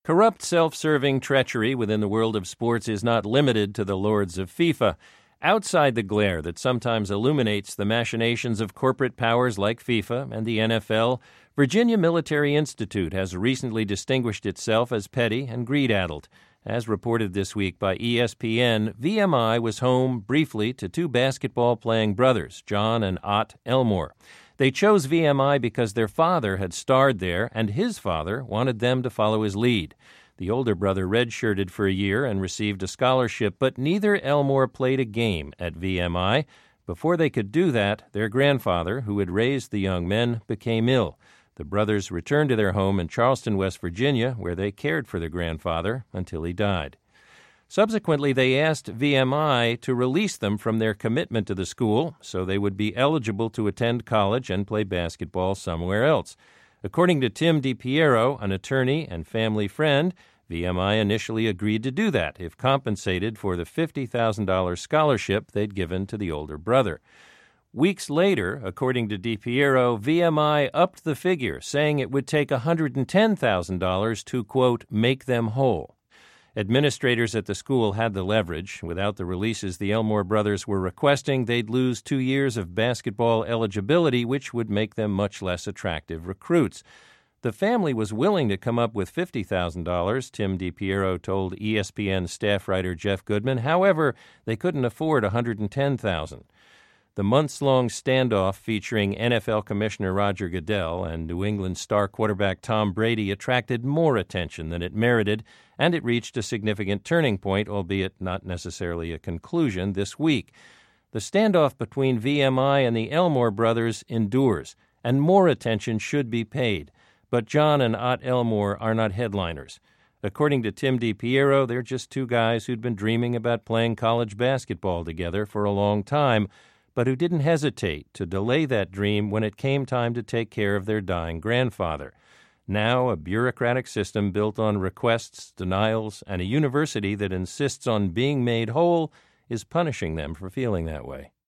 Corrupt, self-serving treachery within the world of sports is not limited to the lords of FIFA. Outside the glare that sometimes illuminates the machinations of corporate powers like FIFA and the NFL, Virginia Military Institute has recently distinguished itself as petty and greed-addled. As reported this week by ESPN, VMI was home briefly to two basketball-playing brothers, John and Ott Elmore. They chose VMI because their father had starred there, and his father wanted them to follow his lead. The older brother redshirted for a year and received a scholarship, but neither Elmore played a game at VMI. Before they could do that, their grandfather, who had raised the young men, became ill. The brothers returned to their home in Charleston, West Virginia, where they cared for their grandfather until he died. Subsequently, they asked VMI to release them from their commitment to the school so they would be eligible to attend college and play basketball somewhere else. According to Tim DiPiero, an attorney and family friend, VMI initially agreed to do that if compensated for the $50,000 scholarship they'd given to the older brother. Weeks later, according to DiPiero, VMI upped the figure, saying it would take $110,000 to, quote, make them whole. Administrators at the school had the leverage. Without the releases the Elmore brothers were requesting, they'd lose 2 years of basketball eligibility, which would make them much less attractive recruits. The family was willing to come up with $50,000, Tim DiPiero told ESPN staff writer Jeff Goodman. However, they couldn't afford $110,000. The months-long standoff featuring NFL Commissioner Roger Goodell and New England star quarterback Tom Brady attracted more attention than it merited, and it reached a significant turning point, albeit not necessarily a conclusion, this week. The standoff between VMI and the Elmore brothers endures, and more attention should be paid. But John and Ott Elmore are not headliners. According to Tim DiPiero, they're just two guys who'd been dreaming about playing college basketball together for a long time, but who didn't hesitate to delay that dream when it came time to take care of their dying grandfather. Now, a bureaucratic system built on requests, denials, and a university that insists on being made whole is punishing them for feeling that way.